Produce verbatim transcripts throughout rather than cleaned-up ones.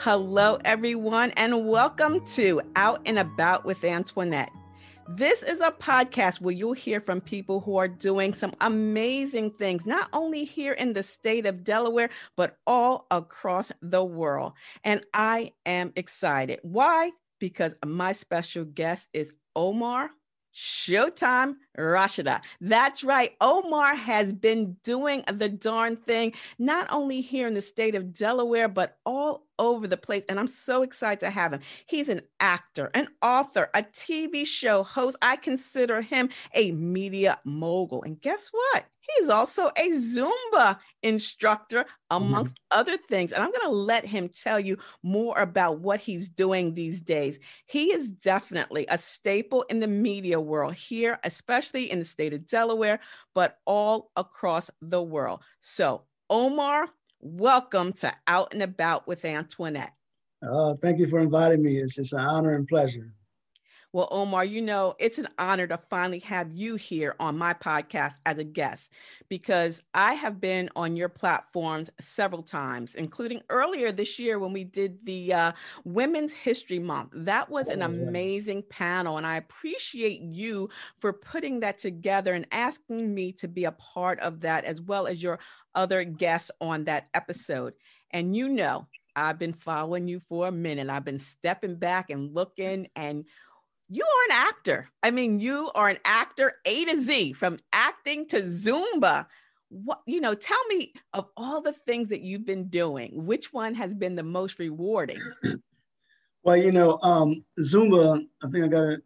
Hello, everyone, and welcome to Out and About with Antoinette. This is a podcast where you'll hear from people who are doing some amazing things, not only here in the state of Delaware, but all across the world. And I am excited. Why? Because my special guest is Omar Showtime Rashida. That's right. Omar has been doing the darn thing, not only here in the state of Delaware, but all over the place. And I'm so excited to have him. He's an actor, an author, a T V show host. I consider him a media mogul. And guess what? He's also a Zumba instructor, amongst mm-hmm. other things. And I'm going to let him tell you more about what he's doing these days. He is definitely a staple in the media world here, especially in the state of Delaware, but all across the world. So, Omar, welcome to Out and About with Antoinette. Uh, thank you for inviting me. It's, it's an honor and pleasure. Well, Omar, you know, it's an honor to finally have you here on my podcast as a guest, because I have been on your platforms several times, including earlier this year when we did the uh, Women's History Month. That was an amazing panel, and I appreciate you for putting that together and asking me to be a part of that, as well as your other guests on that episode. And you know, I've been following you for a minute. I've been stepping back and looking, and you are an actor. I mean, you are an actor A to Z, from acting to Zumba. What, you know, tell me, of all the things that you've been doing, which one has been the most rewarding? Well, you know, um, Zumba, I think I got it.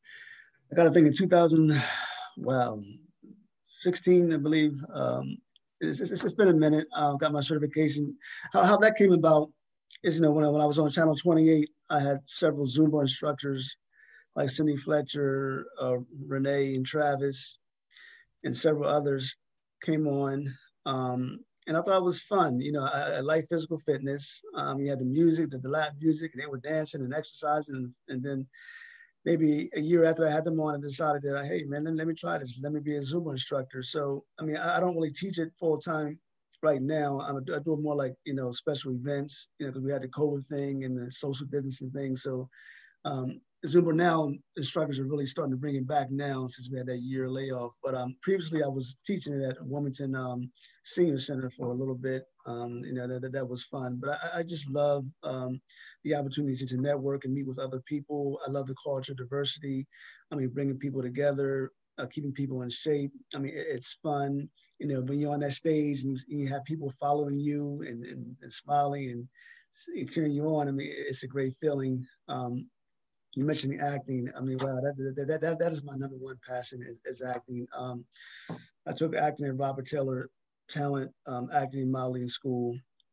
I got to think in two thousand, well, sixteen, I believe. Um, it's, it's, it's been a minute. I uh, got my certification. How, how that came about is, you know, when I, when I was on Channel twenty-eight, I had several Zumba instructors like Cindy Fletcher, uh, Renee and Travis, and several others came on. Um, and I thought it was fun. You know, I, I like physical fitness. Um, you had the music, the, the loud music, and they were dancing and exercising. And, and then maybe a year after I had them on, I decided that, hey, man, let, let me try this. Let me be a Zumba instructor. So, I mean, I, I don't really teach it full time right now. I'm, I do it more like, you know, special events, you know, because we had the COVID thing and the social distancing thing. So, um, Zumba now, instructors are really starting to bring it back now since we had that year layoff. But um, previously, I was teaching it at Wilmington um, Senior Center for a little bit. Um, you know, that, that was fun. But I, I just love um, the opportunity to network and meet with other people. I love the culture, diversity. I mean, bringing people together, uh, keeping people in shape. I mean, it, it's fun. You know, when you're on that stage and you have people following you and, and, and smiling and cheering you on, I mean, it's a great feeling. Um, You mentioned acting. I mean, wow, that that that, that is my number one passion is, is acting. Um, I took acting at Robert Taylor Talent um, Acting and Modeling School.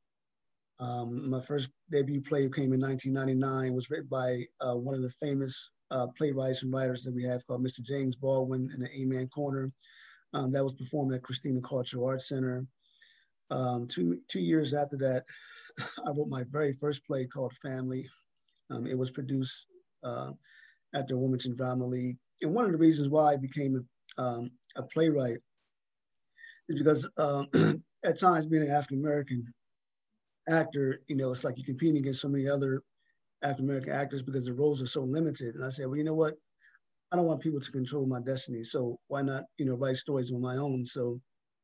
Um, my first debut play came in nineteen ninety-nine. Was written by uh, one of the famous uh, playwrights and writers that we have called Mister James Baldwin in the Amen Corner. Um, that was performed at Christina Cultural Arts Center. Um, two two years after that, I wrote my very first play called Family. Um, it was produced Uh, at the Wilmington Drama League. And one of the reasons why I became a, um, a playwright is because um, at times being an African-American actor, you know, it's like you're competing against so many other African-American actors because the roles are so limited. And I said, well, you know what? I don't want people to control my destiny. So why not, you know, write stories on my own? So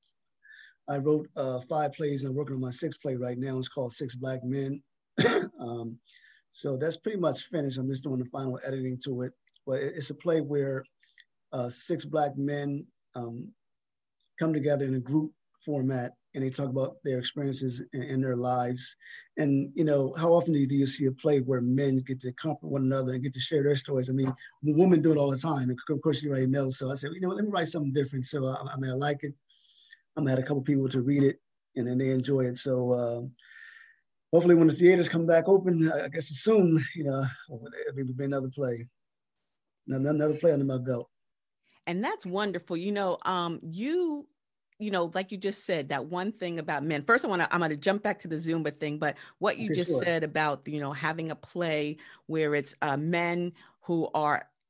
I wrote uh, five plays and I'm working on my sixth play right now. It's called Six Black Men. um, So that's pretty much finished. I'm just doing the final editing to it. But it's a play where uh, six Black men um, come together in a group format and they talk about their experiences in, in their lives. And, you know, how often do you, do you see a play where men get to comfort one another and get to share their stories? I mean, the women do it all the time. And of course, you already know. So I said, you know, let me write something different. So, I, I mean, I like it. I'm going to have a couple people to read it and then they enjoy it. So, uh, hopefully when the theaters come back open, I guess soon, you know, it'll be another play, another play under my belt. And that's wonderful. You know, um, you, you know, like you just said, that one thing about men. First, I want to, I'm going to jump back to the Zumba thing, but what you okay, just sure. said about, you know, having a play where it's uh, men who are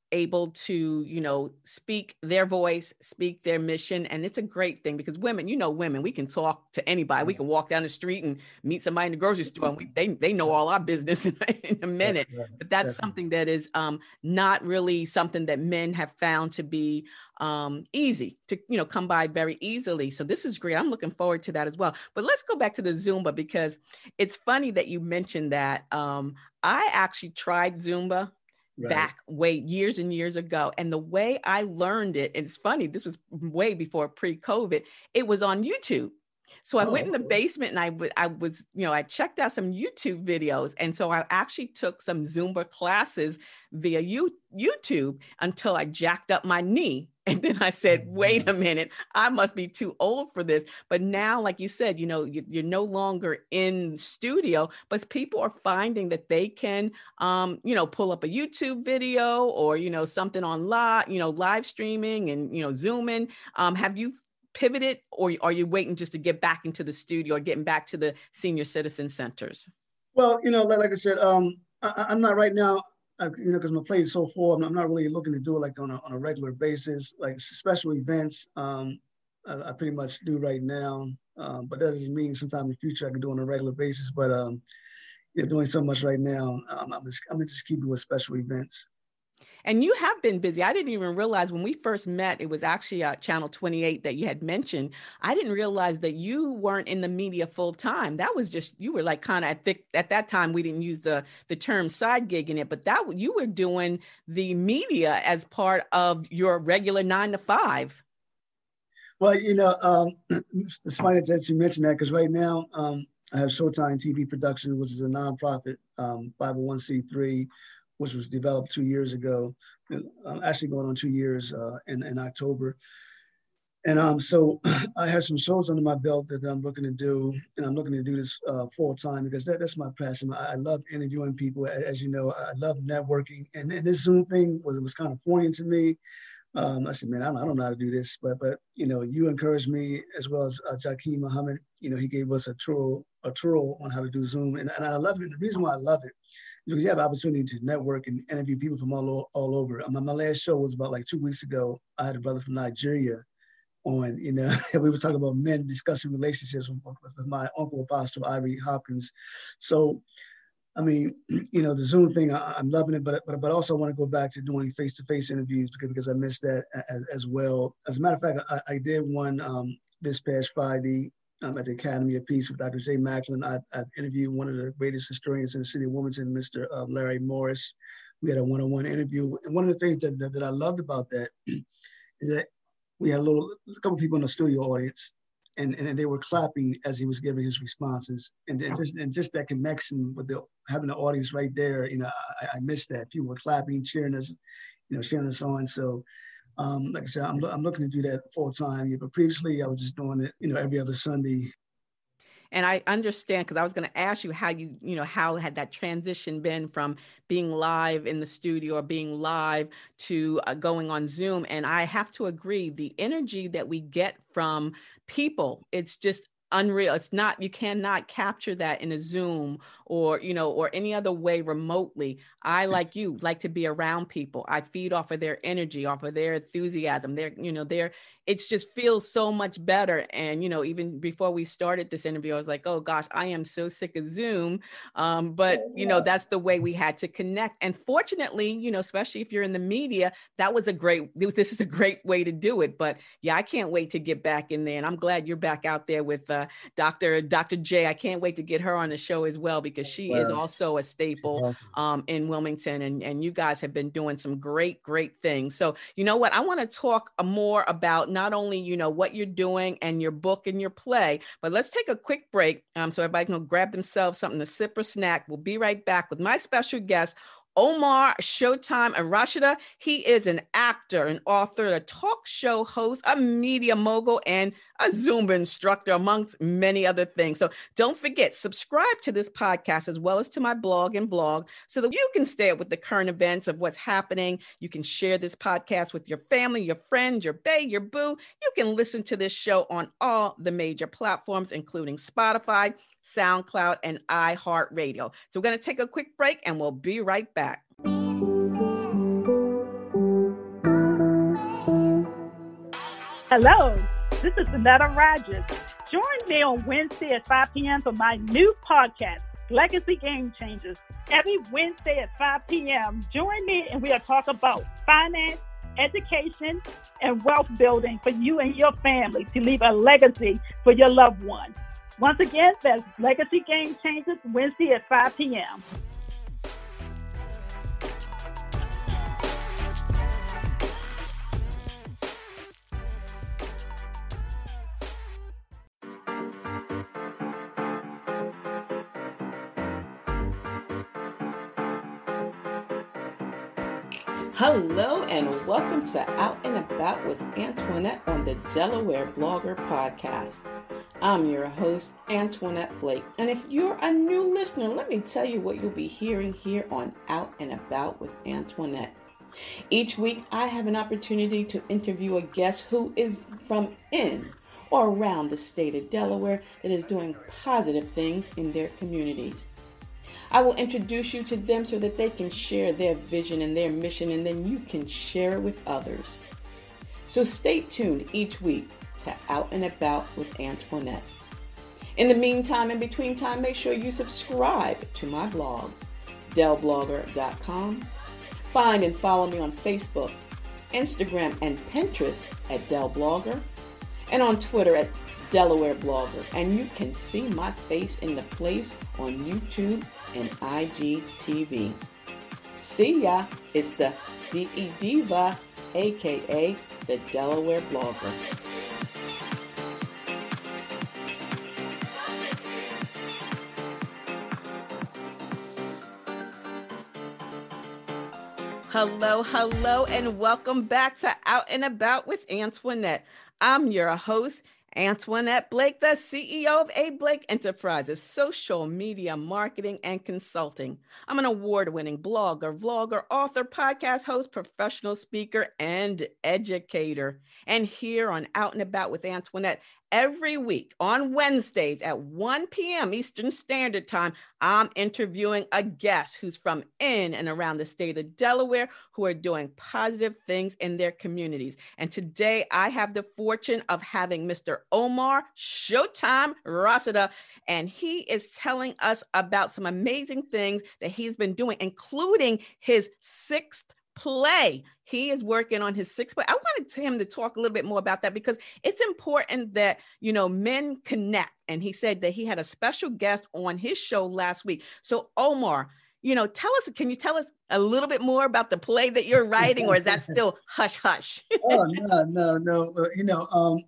able to, you know, speak their voice, speak their mission. And it's a great thing because women, you know, women, we can talk to anybody. We can walk down the street and meet somebody in the grocery store and we, they, they know all our business in, in a minute. Right. But that's Definitely. something that is um, not really something that men have found to be um, easy to, you know, come by very easily. So this is great. I'm looking forward to that as well. But let's go back to the Zumba because it's funny that you mentioned that. Um, I actually tried Zumba Right. back way years and years ago. And the way I learned it, and it's funny, this was way before pre-COVID, it was on YouTube. So I Oh, went in the okay. basement and I, w- I was, you know, I checked out some YouTube videos. And so I actually took some Zumba classes via you, YouTube until I jacked up my knee. And then I said, wait a minute, I must be too old for this. But now, like you said, you know, you, you're no longer in studio, but people are finding that they can, um, you know, pull up a YouTube video or, you know, something on live, you know, live streaming and, you know, Zooming. Um, have you pivoted or are you waiting just to get back into the studio or getting back to the senior citizen centers? Well, you know, like, like I said, um, I, I'm not right now, uh, you know, because my plate is so full. I'm, I'm not really looking to do it like on a, on a regular basis, like special events. Um, I, I pretty much do right now, um, but that doesn't mean sometime in the future I can do it on a regular basis. But um, you're doing so much right now. Um, I'm just, I'm gonna just keep it with special events. And you have been busy. I didn't even realize when we first met, it was actually uh, Channel twenty-eight that you had mentioned. I didn't realize that you weren't in the media full time. That was just, you were like kind of at, the, at that time, we didn't use the, the term side gig in it, but that you were doing the media as part of your regular nine to five. Well, you know, um, it's funny that you mentioned that because right now um, I have Showtime T V Production, which is a nonprofit um, five oh one c three, which was developed two years ago. Uh, actually, going on two years uh, in, in October. And um, so I have some shows under my belt that I'm looking to do, and I'm looking to do this uh, full time because that, that's my passion. I, I love interviewing people, as you know. I love networking, and, and this Zoom thing was it was kind of foreign to me. Um, I said, man, I don't, I don't know how to do this, but but you know, you encouraged me as well as uh, Jakeem Muhammad. You know, he gave us a tour a tour on how to do Zoom, and, and I love it. And the reason why I love it is because you have the opportunity to network and interview people from all all over. Um, my last show was about like two weeks ago. I had a brother from Nigeria on, you know, we were talking about men discussing relationships with, with my uncle Apostle Ivory Hopkins. So I mean, you know, the Zoom thing, I, I'm loving it, but but but also I want to go back to doing face-to-face interviews because because I missed that as, as well. As a matter of fact, I, I did one um, this past Friday um, at the Academy of Peace with Doctor Jay Macklin. I, I interviewed one of the greatest historians in the city of Wilmington, Mister Uh, Larry Morris. We had a one-on-one interview, and one of the things that that, that I loved about that is that we had a little a couple people in the studio audience, and, and they were clapping as he was giving his responses, and, and just and just that connection with the having the audience right there. You know, I, I missed that. People were clapping, cheering us, you know, cheering us on. So, um, like I said, I'm I'm looking to do that full time. Yeah, but previously I was just doing it, you know, every other Sunday. And I understand because I was going to ask you how you, you know, how had that transition been from being live in the studio or being live to uh, going on Zoom. And I have to agree, the energy that we get from people, it's just unreal. It's not, you cannot capture that in a Zoom or, you know, or any other way remotely. I, like you, like to be around people. I feed off of their energy, off of their enthusiasm. Their, you know, their, it just feels so much better. And, you know, even before we started this interview, I was like, oh gosh, I am so sick of Zoom. Um, but, you know, that's the way we had to connect. And fortunately, you know, especially if you're in the media, that was a great, this is a great way to do it. But yeah, I can't wait to get back in there. And I'm glad you're back out there with uh, Doctor Doctor J. I can't wait to get her on the show as well, because she is Wow, also a staple awesome. um, in Wilmington. And, and you guys have been doing some great, great things. So, you know what, I want to talk more about not only, you know, what you're doing and your book and your play, but let's take a quick break um, so everybody can grab themselves something to sip or snack. We'll be right back with my special guest, Omar Showtime Arashida. He is an actor, an author, a talk show host, a media mogul, and a Zumba instructor, amongst many other things. So don't forget, subscribe to this podcast as well as to my blog and blog so that you can stay up with the current events of what's happening. You can share this podcast with your family, your friends, your bae, your boo. You can listen to this show on all the major platforms, including Spotify, SoundCloud, and iHeartRadio. So we're going to take a quick break and we'll be right back. Hello, this is Annetta Rogers. Join me on Wednesday at five p.m. for my new podcast, Legacy Game Changers. Every Wednesday at five p.m., join me and we'll talk about finance, education, and wealth building for you and your family to leave a legacy for your loved ones. Once again, that's Legacy Game Changers, Wednesday at five p.m. Hello and welcome to Out and About with Antoinette on the Delaware Blogger Podcast. I'm your host, Antoinette Blake, and if you're a new listener, let me tell you what you'll be hearing here on Out and About with Antoinette. Each week, I have an opportunity to interview a guest who is from in or around the state of Delaware that is doing positive things in their communities. I will introduce you to them so that they can share their vision and their mission, and then you can share it with others. So stay tuned each week to Out and About with Antoinette. In the meantime, in between time, make sure you subscribe to my blog, del blogger dot com. Find and follow me on Facebook, Instagram, and Pinterest at Del Blogger, and on Twitter at Delaware Blogger. And you can see my face in the place on YouTube and I G T V. See ya, it's the D E Diva, aka the Delaware Blogger. Hello, hello, and welcome back to Out and About with Antoinette. I'm your host, Antoinette Blake, the C E O of A. Blake Enterprises, social media marketing and consulting. I'm an award-winning blogger, vlogger, author, podcast host, professional speaker, and educator. And here on Out and About with Antoinette, every week on Wednesdays at one p.m. Eastern Standard Time, I'm interviewing a guest who's from in and around the state of Delaware who are doing positive things in their communities. And today I have the fortune of having Mister Omar Showtime Rasada, and he is telling us about some amazing things that he's been doing, including his sixth play. He is working on his sixth play. I wanted him to talk a little bit more about that because it's important that, you know, men connect. And he said that he had a special guest on his show last week. So Omar, you know, tell us, can you tell us a little bit more about the play that you're writing, or is that still hush hush? Oh, no, no, no. Uh, you know, um,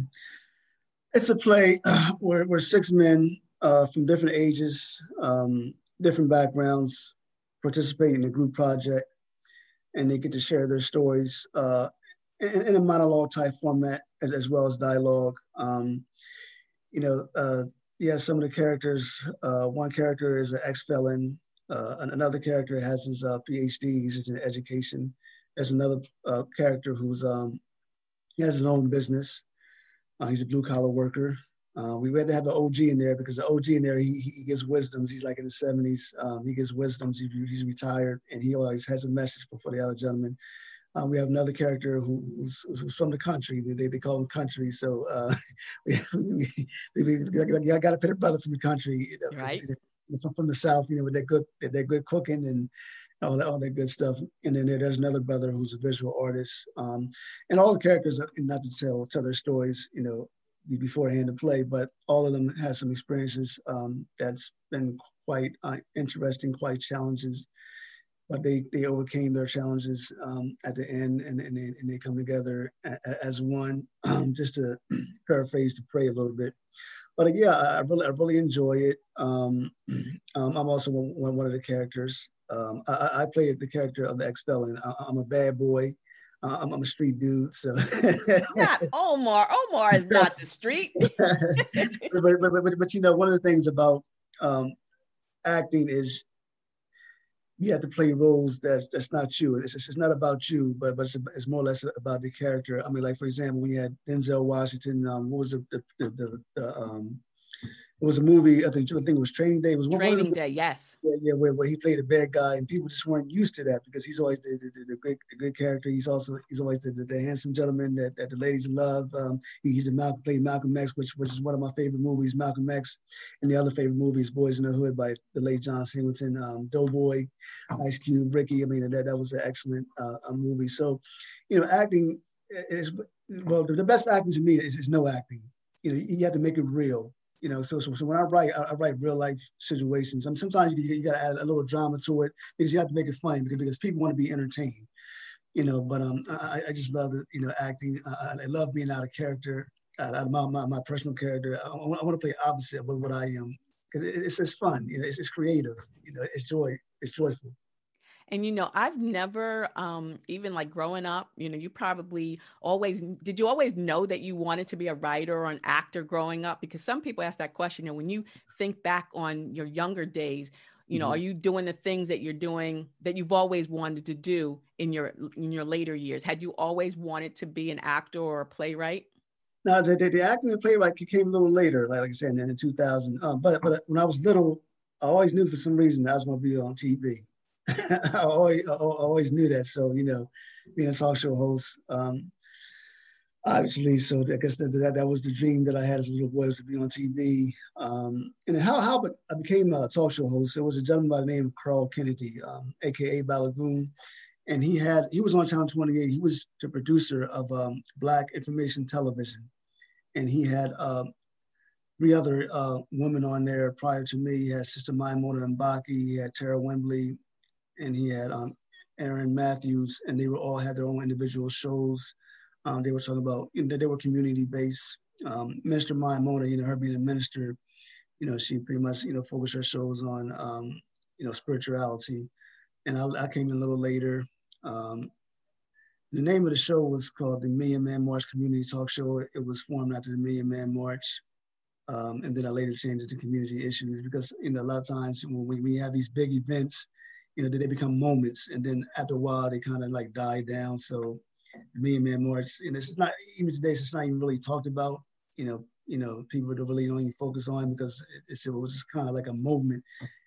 it's a play uh, where, where six men uh, from different ages, um, different backgrounds participate in a group project. And they get to share their stories uh, in, in a monologue type format as, as well as dialogue. Um, you know, uh, yeah, some of the characters, uh, one character is an ex-felon. Uh, another character has his uh, P H D, he's in education. There's another uh, character who's, um, he has his own business. Uh, he's a blue collar worker. Uh, we had to have the O G in there because the O G in there, he, he gives wisdoms. He's like in his seventies. Um, he gives wisdoms. He, he's retired, and he always has a message for, for the other gentleman. Uh, we have another character who, who's, who's from the country. They, they call him country. So uh, we, we, we, we, I got to put a brother from the country, you know, right? From, from the South, you know, with their good, their good cooking and all that, all that good stuff. And then there, there's another brother who's a visual artist. Um, and all the characters, not to tell, tell their stories, you know, beforehand to play, but all of them have some experiences um, that's been quite uh, interesting, quite challenges, but they they overcame their challenges um, at the end, and, and, they, and they come together a, a, as one, um, just to paraphrase to pray a little bit. But uh, yeah, I really, I really enjoy it. Um, um, I'm also one, one of the characters. Um, I, I play the character of the ex-felon. I, I'm a bad boy. Uh, I'm, I'm a street dude, so. Not Omar. Omar is not the street. but, but, but, but, but, you know, one of the things about um, acting is you have to play roles that's that's not you. It's, it's not about you, but, but it's, it's more or less about the character. I mean, like, for example, we had Denzel Washington. Um, what was the, the, the, the um, it was a movie. I think I think it was Training Day. It was one Training of the, Day, yes. Yeah, yeah, where, where he played a bad guy, and people just weren't used to that because he's always the, the, the, the good the good character. He's also he's always the, the, the handsome gentleman that, that the ladies love. Um, he, he's a Malcolm played Malcolm X, which which is one of my favorite movies, Malcolm X, and the other favorite movie is Boys in the Hood by the late John Singleton. Um, Doughboy, Ice Cube, Ricky. I mean that that was an excellent uh, movie. So, you know, acting is well the best acting to me is, is no acting. You know, you have to make it real. You know, so, so so when I write, I, I write real life situations. I mean, sometimes you, you got to add a little drama to it because you have to make it funny because, because people want to be entertained. You know, but um, I, I just love the, you know, acting. I, I love being out of character, out of my, my, my personal character. I, I want to play opposite of what I am because it, it's just fun. You know, it's, it's creative. You know, it's joy. It's joyful. And, you know, I've never, um, even like growing up, you know, you probably always, did you always know that you wanted to be a writer or an actor growing up? Because some people ask that question. You know, when you think back on your younger days, you know, mm-hmm. are you doing the things that you're doing that you've always wanted to do in your, in your later years? Had you always wanted to be an actor or a playwright? No, the, the, the acting and playwright came a little later, like I said, in two thousand. Um, but, but when I was little, I always knew for some reason I was going to be on T V. I always, I always knew that. So, you know, being a talk show host, um, obviously, so I guess that, that that was the dream that I had as a little boy, was to be on T V. Um, and how, how I became a talk show host, there was a gentleman by the name of Carl Kennedy, um, A K A Balagoon. And he had, he was on Channel twenty-eight. He was the producer of um, Black Information Television. And he had uh, three other uh, women on there prior to me. He had Sister Maimona Mbaki, he had Tara Wembley, and he had um, Aaron Matthews, and they were all had their own individual shows. Um, they were talking about, you know, they were community-based. Um, Minister Maimona, you know, her being a minister, you know, she pretty much, you know, focused her shows on, um, you know, spirituality. And I, I came in a little later. Um, the name of the show was called the Million Man March Community Talk Show. It was formed after the Million Man March. Um, and then I later changed it to Community Issues because, you know, a lot of times when we, we have these big events, you know, they become moments, and then after a while they kind of like die down. So, the Million Man March, and it's not even today. It's not even really talked about. You know, you know, people don't really only focus on it because it, it was just kind of like a movement,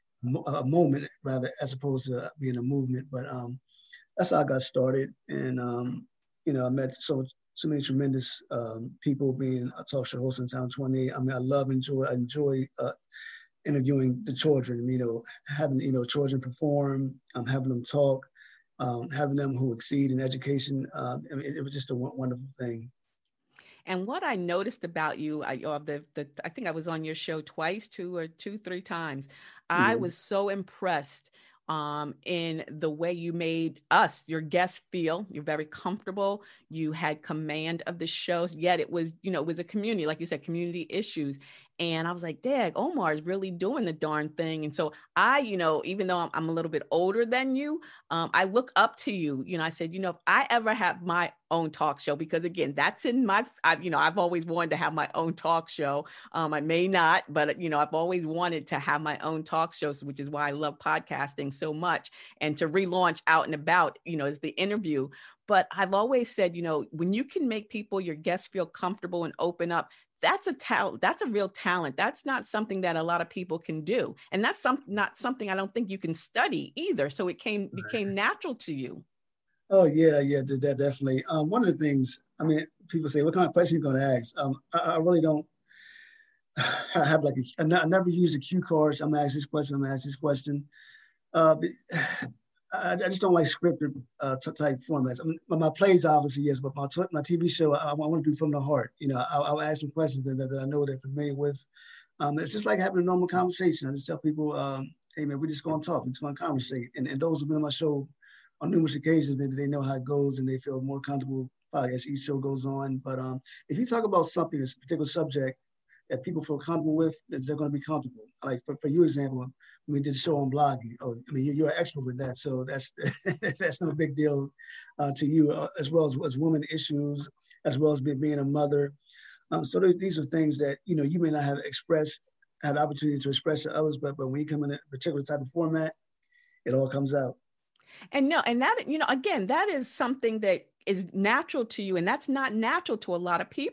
a moment rather, as opposed to being a movement. But um, that's how I got started, and um, you know, I met so so many tremendous um, people being a talk show host on Channel twenty-eight. I mean, I love enjoy I enjoy. Uh, interviewing the children, you know, having, you know, children perform, um, having them talk, um, having them who exceed in education. Um, I mean, it, it was just a w- wonderful thing. And what I noticed about you, I, uh, the, the, I think I was on your show twice, two or two, three times. I Yeah. was so impressed um, in the way you made us, your guests, feel. You're very comfortable. You had command of the shows, yet it was, you know, it was a community, like you said, community issues. And I was like, Dag, Omar is really doing the darn thing. And so I, you know, even though I'm, I'm a little bit older than you, um, I look up to you. You know, I said, you know, if I ever have my own talk show, because again, that's in my, I've, you know, I've always wanted to have my own talk show. Um, I may not, but, you know, I've always wanted to have my own talk shows, which is why I love podcasting so much. And to relaunch Out and About, you know, is the interview. But I've always said, you know, when you can make people, your guests, feel comfortable and open up, that's a talent. That's a real talent. That's not something that a lot of people can do. And that's some, not something I don't think you can study either. So it came, became natural to you. Oh yeah, yeah, that definitely. Um, one of the things, I mean, people say, what kind of question you're going to ask? Um, I, I really don't I have like, a, I never use the cue cards. I'm going to ask this question, I'm going to ask this question. Uh, I, I just don't like scripted uh, type formats. I mean, my plays, obviously, yes, but my my T V show, I, I want to do from the heart. You know, I, I'll ask some questions that, that I know they're familiar with. Um, it's just like having a normal conversation. I just tell people, um, hey, man, we're just going to talk. We're just going to conversate. And, and those who've been on my show on numerous occasions, they, they know how it goes and they feel more comfortable probably as each show goes on. But um, if you talk about something, this particular subject that people feel comfortable with, that they're going to be comfortable. Like for, for you, example, we did a show on blogging. Oh, I mean, you're an expert with that, so that's that's no big deal uh, to you, uh, as well as, as women issues, as well as being, being a mother. Um, so these, these are things that, you know, you may not have expressed, had the opportunity to express to others, but but when you come in a particular type of format, it all comes out. And no, and that, you know, again, that is something that is natural to you, and that's not natural to a lot of people.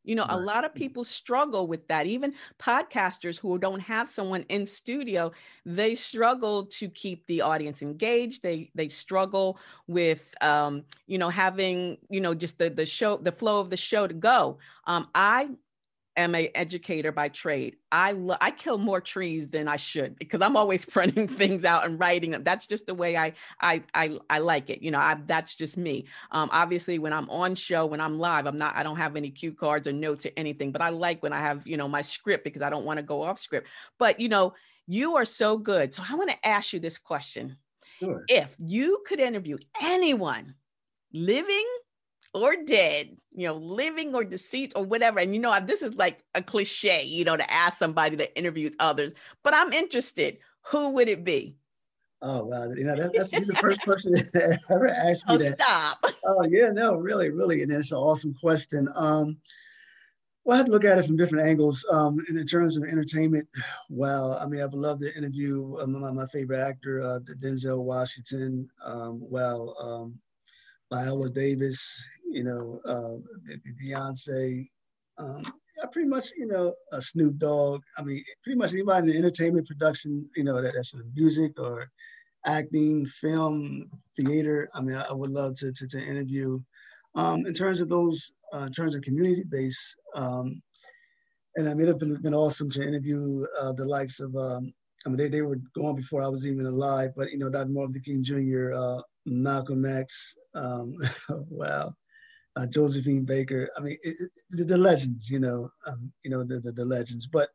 You know, a Right. lot of people struggle with that. Even podcasters who don't have someone in studio, they struggle to keep the audience engaged. They they struggle with, um, you know, having, you know, just the the show, the flow of the show to go. Um, I am an educator by trade. I lo- I kill more trees than I should because I'm always printing things out and writing them. That's just the way I I I, I like it. You know, I, that's just me. Um, obviously, when I'm on show, when I'm live, I'm not. I don't have any cue cards or notes or anything. But I like when I have, you know, my script because I don't want to go off script. But you know, you are so good. So I want to ask you this question: Sure. if you could interview anyone, living or dead, you know, living or deceased or whatever. And, you know, this is like a cliche, you know, to ask somebody that interviews others, but I'm interested. Who would it be? Oh, wow. You know, that, that's you're the first person that ever asked me Oh, that. stop. Oh, yeah, no, really, really. And it's an awesome question. Um, well, I had to look at it from different angles. Um, and in terms of entertainment, well, I mean, I would love to interview um, my, my favorite actor, uh, Denzel Washington. Um, well, um, Viola Davis, you know, uh, Beyonce, um, yeah, pretty much, you know, a Snoop Dogg. I mean, pretty much anybody in the entertainment production, you know, that, that's in music or acting, film, theater. I mean, I, I would love to, to, to interview. Um, in terms of those, uh, in terms of community base, um, and I mean, it'd been, been awesome to interview uh, the likes of, um, I mean, they, they were gone before I was even alive, but, you know, Doctor Martin Luther King Junior, uh, Malcolm X, um, wow, uh, Josephine Baker. I mean, it, it, the, the legends, you know, um, you know, the, the, the legends. But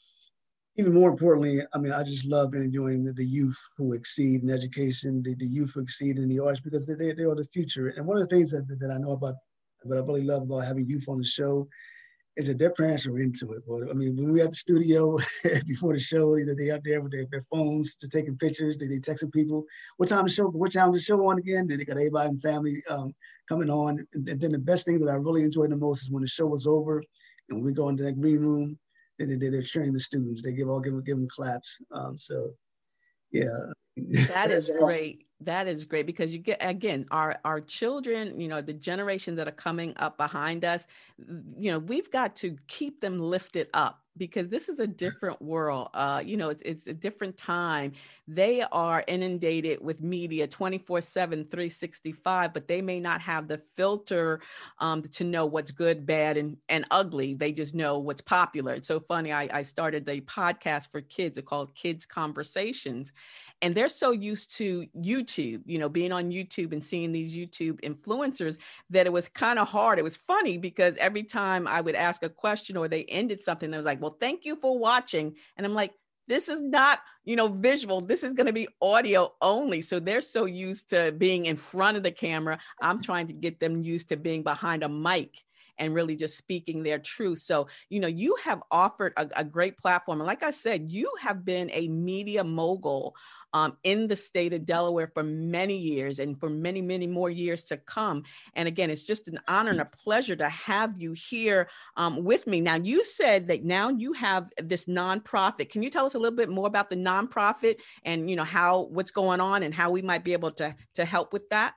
even more importantly, I mean, I just love interviewing the, the youth who exceed in education, the, the youth who exceed in the arts, because they, they, they are the future. And one of the things that, that I know about, what I really love about having youth on the show is that their parents are into it. But I mean, when we at the studio before the show, you know, they out there with their, their phones to taking pictures, they, they texting people, what time the show, what time the show on again? Then they got everybody in family um, coming on. And, and then the best thing that I really enjoyed the most is when the show was over and we go into that green room, they, they, they're training the students. They give all give, give them claps. Um, so yeah. That is awesome. great. That is great because you get, again, our, our children, you know, the generation that are coming up behind us, you know, we've got to keep them lifted up because this is a different world. Uh, you know, it's, it's a different time. They are inundated with media twenty-four seven, three sixty-five, but they may not have the filter um, to know what's good, bad, and, and ugly. They just know what's popular. It's so funny. I, I started a podcast for kids called Kids Conversations. And they're so used to YouTube, you know, being on YouTube and seeing these YouTube influencers that it was kind of hard. It was funny because every time I would ask a question or they ended something, they was like, well, thank you for watching. And I'm like, this is not, you know, visual. This is going to be audio only. So they're so used to being in front of the camera. I'm trying to get them used to being behind a mic and really just speaking their truth. So, you know, you have offered a, a great platform. And like I said, you have been a media mogul um, in the state of Delaware for many years and for many, many more years to come. And again, it's just an honor and a pleasure to have you here um, with me. Now, you said that now you have this nonprofit. Can you tell us a little bit more about the nonprofit and, you know, how, what's going on and how we might be able to, to help with that?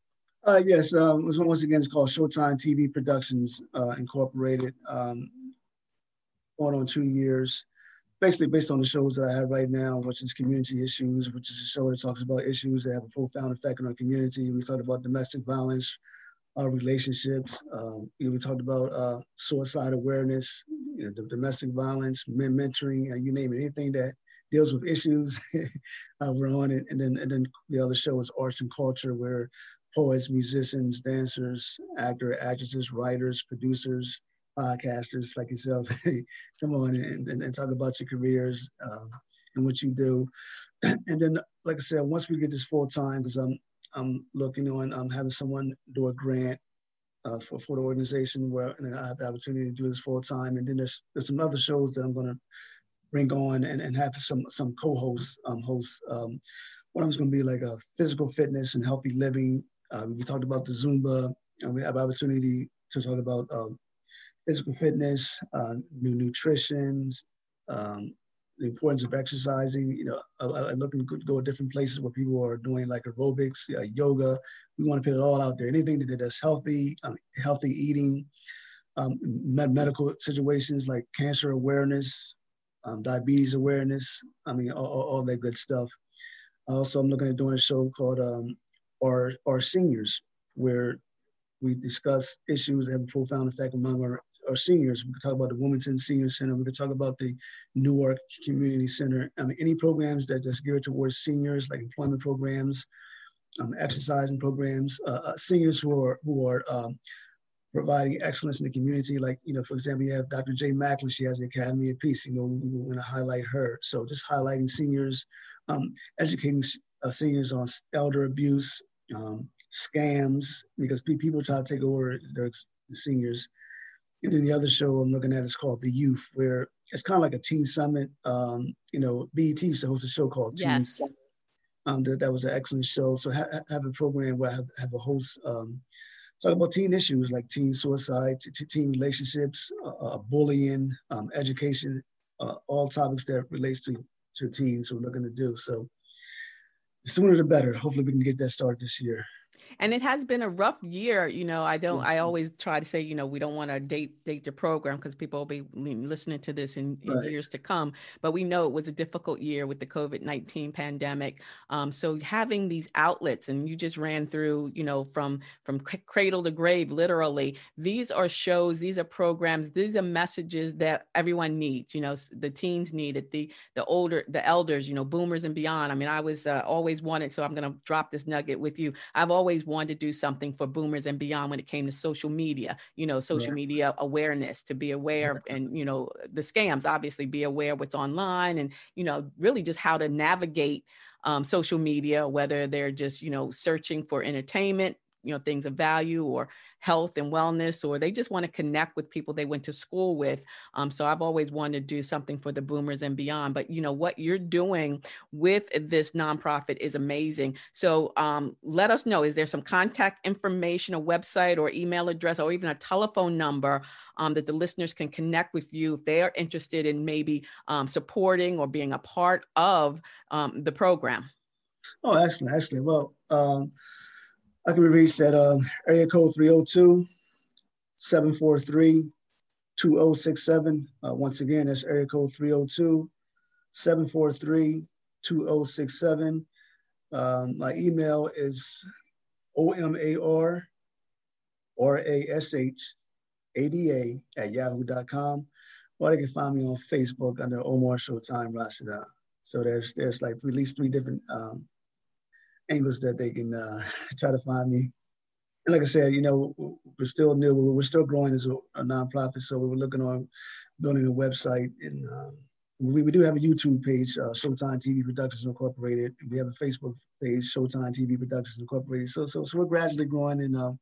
Uh, yes, um, once again, it's called Showtime T V Productions uh, Incorporated. Um, going on two years, basically based on the shows that I have right now, which is Community Issues, which is a show that talks about issues that have a profound effect on our community. We talked about domestic violence, our relationships. Um, you know, we talked about uh, suicide awareness, you know, the domestic violence, men mentoring, uh, you name it, anything that deals with issues, uh, we're on it. And then, and then the other show is Arts and Culture, where poets, musicians, dancers, actor, actresses, writers, producers, podcasters like yourself, come on and, and, and talk about your careers um, and what you do. And then, like I said, once we get this full time, because I'm I'm looking on, I'm having someone do a grant uh, for, for the organization where and I have the opportunity to do this full time. And then there's there's some other shows that I'm going to bring on and, and have some some co-hosts, um, hosts. Um, one of them's going to be like a physical fitness and healthy living. Uh, we talked about the Zumba, and we have opportunity to talk about um, physical fitness, uh, new nutrition, um, the importance of exercising. You know, I, I looking to go to different places where people are doing like aerobics, uh, yoga. We want to put it all out there. Anything that that's healthy, um, healthy eating, um, med- medical situations like cancer awareness, um, diabetes awareness. I mean, all, all, all that good stuff. Also, I'm looking at doing a show called um, our, our Seniors, where we discuss issues that have a profound effect among our, our seniors. We could talk about the Wilmington Senior Center. We could talk about the Newark Community Center. I mean, any programs that that's geared towards seniors, like employment programs, um, exercising programs, uh, uh, seniors who are who are um, providing excellence in the community. Like, you know, for example, you have Doctor Jay Macklin. She has the Academy of Peace. You know, we, we want to highlight her. So just highlighting seniors, um, educating uh, seniors on elder abuse, um, scams, because people try to take over their seniors. And then the other show I'm looking at is called The Youth, where it's kind of like a teen summit. Um, you know, B E T used to host a show called Yes. Teen Summit. Um, that, that was an excellent show. So ha- have a program where I have, have a host um, talk about teen issues like teen suicide, t- t- teen relationships, uh, uh, bullying, um, education, uh, all topics that relates to, to teens. So we're looking to do. So the sooner the better. Hopefully we can get that started this year. And it has been a rough year. You know, I don't, I always try to say, you know, we don't want to date, date the program because people will be listening to this in, in Right. years to come. But we know it was a difficult year with the COVID nineteen pandemic. Um, so having these outlets, and you just ran through, you know, from, from cradle to grave, literally, these are shows, these are programs, these are messages that everyone needs, you know, the teens need it, the, the older, the elders, you know, boomers and beyond. I mean, I was uh, always wanted, so I'm going to drop this nugget with you. I've always wanted to do something for boomers and beyond when it came to social media, you know, social Right. media awareness, to be aware Yeah. and, you know, the scams, obviously be aware what's online and, you know, really just how to navigate um, social media, whether they're just, you know, searching for entertainment, you know, things of value or health and wellness, or they just want to connect with people they went to school with. Um, so I've always wanted to do something for the boomers and beyond, but you know, what you're doing with this nonprofit is amazing. So um, let us know, is there some contact information, a website or email address, or even a telephone number um, that the listeners can connect with you if they are interested in maybe um, supporting or being a part of um, the program? Oh, excellent, excellent. Well, um, I can be reached at uh, area code three oh two, seven four three, two oh six seven. Uh, once again, that's area code three oh two, seven four three, two oh six seven. Um, my email is O M A R R A S H A D A at yahoo dot com. Or they can find me on Facebook under Omar Showtime Rashida. So there's there's like at least three different um, angles that they can uh, try to find me. And like I said, you know, we're still new. We're still growing as a, a nonprofit. So we were looking on building a website. And um, we, we do have a YouTube page, uh, Showtime T V Productions Incorporated. We have a Facebook page, Showtime T V Productions Incorporated. So, so, so we're gradually growing, and uh,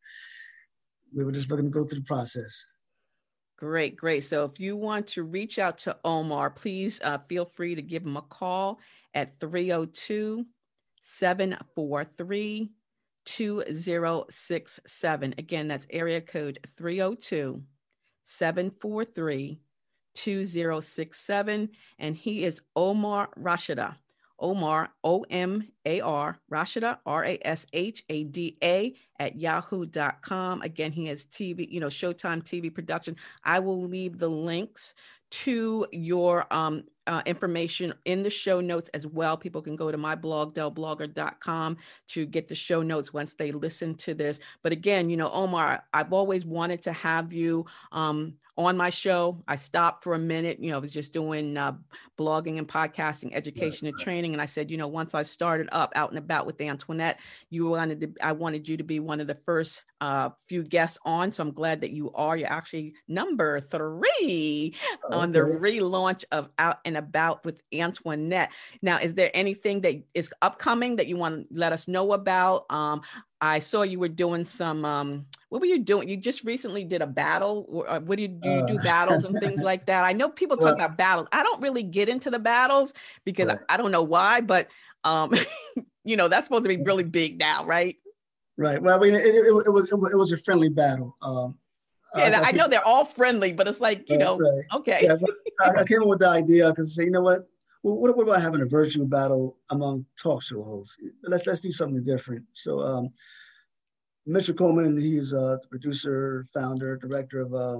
we were just looking to go through the process. Great, great. So if you want to reach out to Omar, please uh, feel free to give him a call at three oh two, seven four three, two oh six seven. Again, that's area code three oh two, seven four three, two oh six seven. And he is Omar Rashida. Omar, O M A R, Rashida, R A S H A D A at yahoo dot com. Again, he has T V, you know, Showtime T V production. I will leave the links to your um, uh, information in the show notes as well. People can go to my blog, del blogger dot com, to get the show notes once they listen to this. But again, you know, Omar, I've always wanted to have you um, on my show. I stopped for a minute, you know, I was just doing uh, blogging and podcasting, education Right, and right. training. And I said, you know, once I started up out and about with Antoinette, you wanted to, I wanted you to be one of the first uh, few guests on. So I'm glad that you are. You're actually number three Oh, on the okay. relaunch of Out and About with Antoinette. Now, is there anything that is upcoming that you want to let us know about? Um, I saw you were doing some, um, what were you doing? You just recently did a battle. Or, uh, what do you do? You do Uh, battles and things like that? I know people talk well, about battles. I don't really get into the battles because right, I, I don't know why, but um, you know, that's supposed to be really big now, right? right. Well, I mean, it, it, it, was, it was a friendly battle. Um, I, Yeah, I I came, know they're all friendly, but it's like, you right, know, right. okay. Yeah, but I, I came up with the idea because, you know what? Well, what, what about having a virtual battle among talk show hosts? Let's let's do something different. So, um, Mitchell Coleman, he's uh, the producer, founder, director of um,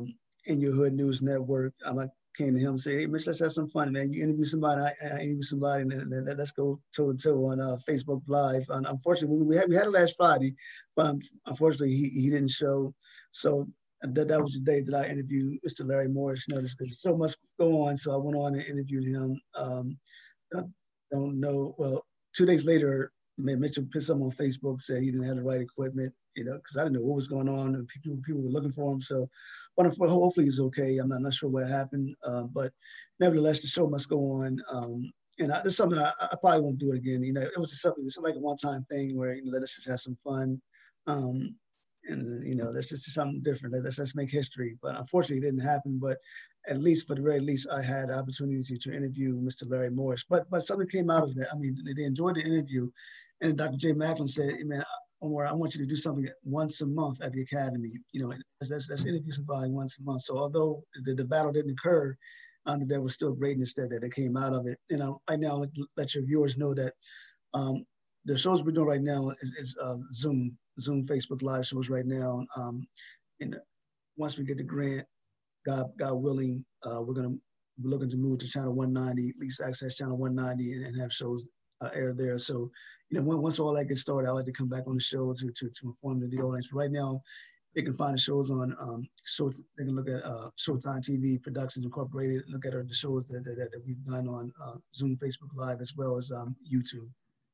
In Your Hood News Network. Um, I came to him and said, hey, Mitch, let's have some fun, man. You interview somebody, I, I interview somebody, and then let's go toe to toe on uh, Facebook Live. And unfortunately, we had, we had it last Friday, but um, unfortunately, he, he didn't show. So that, that was the day that I interviewed Mister Larry Morris. You know, there's, there's so much go on, so I went on and interviewed him. Um, I don't know, well, two days later, Mitchell put something on Facebook, said he didn't have the right equipment, you know, because I didn't know what was going on, and people people were looking for him. So, but hopefully he's okay. I'm not, not sure what happened, uh, but nevertheless, the show must go on. Um, and I, there's something I, I probably won't do it again. You know, it was just something, it's like a one-time thing where, you know, let us just have some fun, um, and you know, let's just do something different. Let's let's make history. But unfortunately, it didn't happen. But at least, for the very least, I had the opportunity to, to interview Mister Larry Morris. But but something came out of that. I mean, they, they enjoyed the interview. And Doctor Jay Macklin said, hey, man, Omar, I want you to do something once a month at the Academy. You know, let's, let's interview somebody once a month. So although the, the battle didn't occur, um, there was still greatness that, that came out of it. You know, right now, let, let your viewers know that um, the shows we're doing right now is, is uh, Zoom, Zoom Facebook Live shows right now. Um, and once we get the grant, God, God willing, uh, we're going to be looking to move to channel one ninety, Least Access channel one ninety, and, and have shows uh, air there. So, you know, once all that gets started, I like to come back on the show to to, to inform the audience. But right now, they can find the shows on um, show. They can look at uh, Showtime T V Productions Incorporated. Look at our, the shows that, that that we've done on uh, Zoom, Facebook Live, as well as um, YouTube.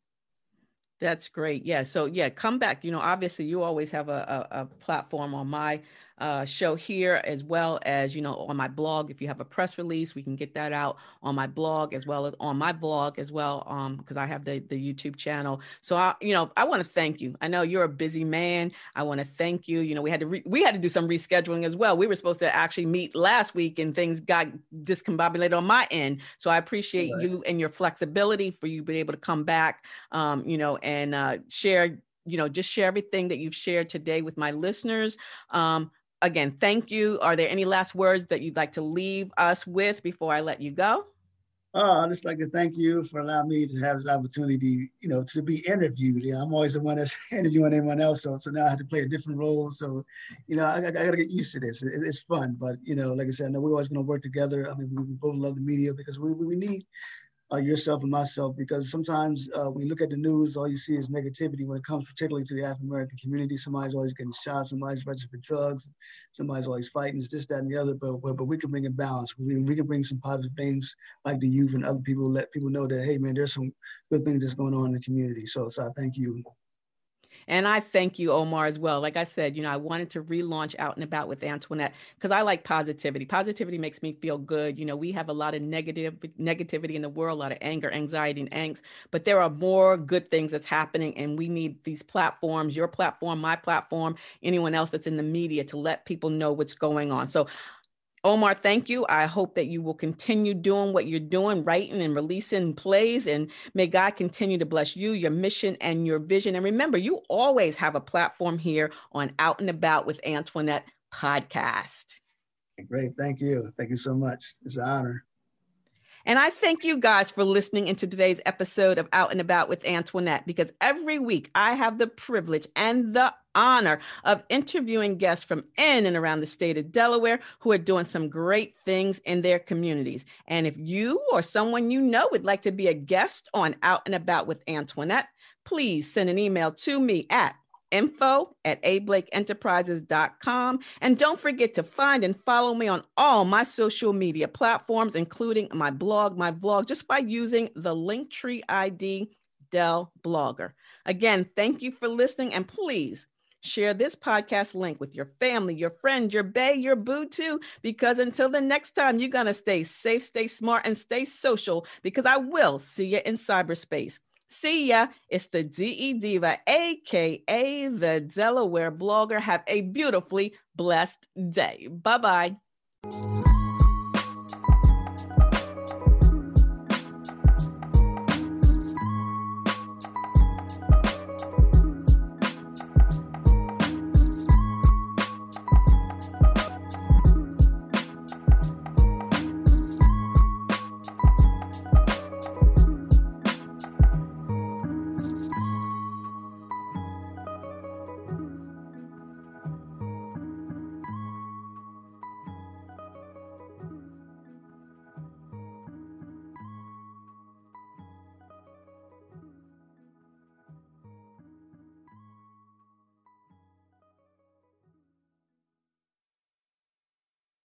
That's great. Yeah. So yeah, come back. You know, obviously you always have a, a, a platform on my uh, show here, as well as, you know, on my blog. If you have a press release, we can get that out on my blog, as well as on my blog as well, um, because I have the, the YouTube channel. So, I, you know, I want to thank you. I know you're a busy man. I want to thank you. You know, we had to re- we had to do some rescheduling as well. We were supposed to actually meet last week, and things got discombobulated on my end. So I appreciate right. you and your flexibility for you being able to come back, um, you know, and uh, share, you know, just share everything that you've shared today with my listeners. Um, Again, thank you. Are there any last words that you'd like to leave us with before I let you go? Oh, I'd just like to thank you for allowing me to have this opportunity, you know, to be interviewed. Yeah, I'm always the one that's interviewing everyone else. So, so now I have to play a different role. So, you know, I, I got to get used to this. It, it's fun. But, you know, like I said, I know we're always going to work together. I mean, we, we both love the media because we, we need Uh, yourself and myself, because sometimes uh, when you look at the news, all you see is negativity when it comes particularly to the African-American community. Somebody's always getting shot, somebody's registered for drugs, somebody's always fighting, it's this, that, and the other, but, but, but we can bring a balance. We, we can bring some positive things like the youth and other people, let people know that, hey man, there's some good things that's going on in the community. So, so I thank you. And I thank you, Omar, as well. Like I said, you know, I wanted to relaunch Out and About with Antoinette because I like positivity. Positivity makes me feel good. You know, we have a lot of negative negativity in the world, a lot of anger, anxiety, and angst, but there are more good things that's happening. And we need these platforms, your platform, my platform, anyone else that's in the media, to let people know what's going on. So Omar, thank you. I hope that you will continue doing what you're doing, writing and releasing plays, and may God continue to bless you, your mission, and your vision. And remember, you always have a platform here on Out and About with Antoinette podcast. Great. Thank you. Thank you so much. It's an honor. And I thank you guys for listening into today's episode of Out and About with Antoinette, because every week I have the privilege and the honor of interviewing guests from in and around the state of Delaware who are doing some great things in their communities. And if you or someone you know would like to be a guest on Out and About with Antoinette, please send an email to me at info at a blake enterprises dot com. And don't forget to find and follow me on all my social media platforms, including my blog, my vlog, just by using the Linktree I D Del Blogger. Again, thank you for listening, and please share this podcast link with your family, your friends, your bae, your boo too, because until the next time, you're going to stay safe, stay smart, and stay social, because I will see you in cyberspace. See ya. It's the D E Diva, A K A the Delaware Blogger. Have a beautifully blessed day. Bye-bye.